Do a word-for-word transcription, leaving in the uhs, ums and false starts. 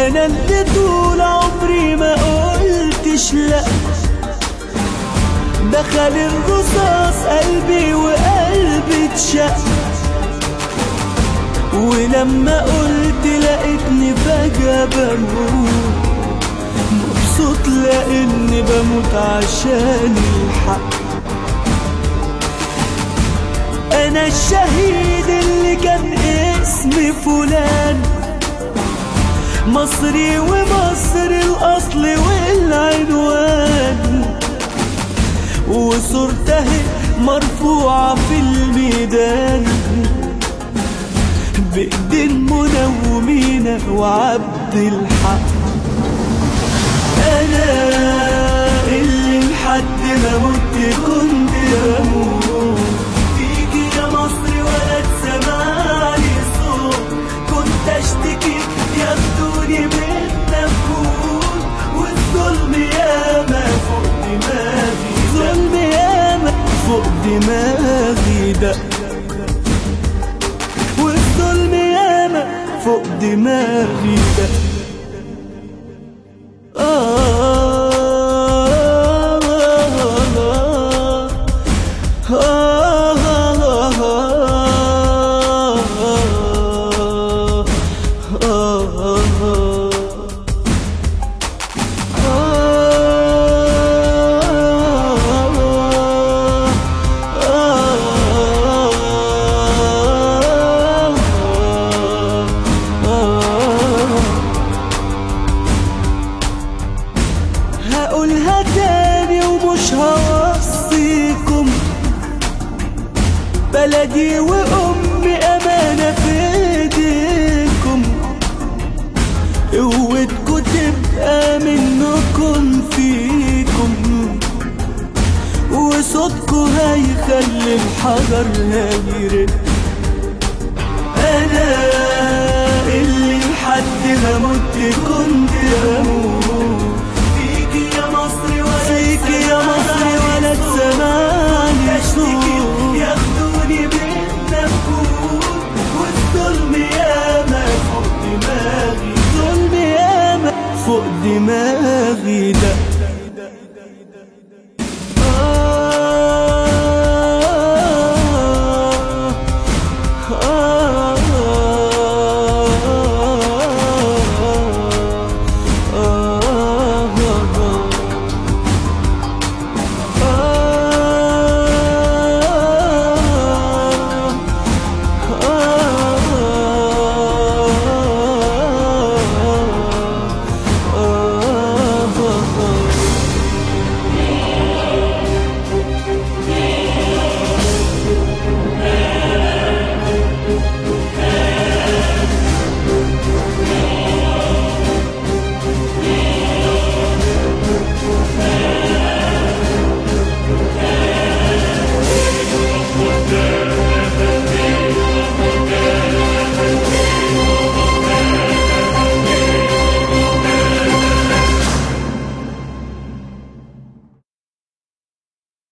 انا اللي طول عمري ما قلتش لا، دخل الرصاص قلبي وقلبي اتشق، ولما قلت لقيتني فجأة بموت، مبسوط لاني بموت عشان الحق. انا الشهيد اللي كان اسمي فلان، مصري ومصر الاصل والعنوان، وصورته مرفوعة في الميدان بإيدين منى ومينا وعبد الحق. أنا اللي لحد ما مت كنت بموت فيكي يا مصر ولا تسمعني صوت، كنت أشتكي ياخدوني من نفوت، والظلم ياما فوق دماغي، ظلم ياما فوق دماغي ده، والظلم ياما فوق دماغي ده. هقولها تاني ومش هوصيكم، بلدي وأمي أمانة في ايديكم، قوتكوا تبقى منكم فيكم، وصوتكوا هيخلي الحجر هيرق. أنا اللي لحد ما مت كنت بموت فيكي يا مصر ولا تسمعني صوت، ياخدوني بالنفوت، والظلم ياما فوق دماغي، ظلم ياما فوق دماغي ده.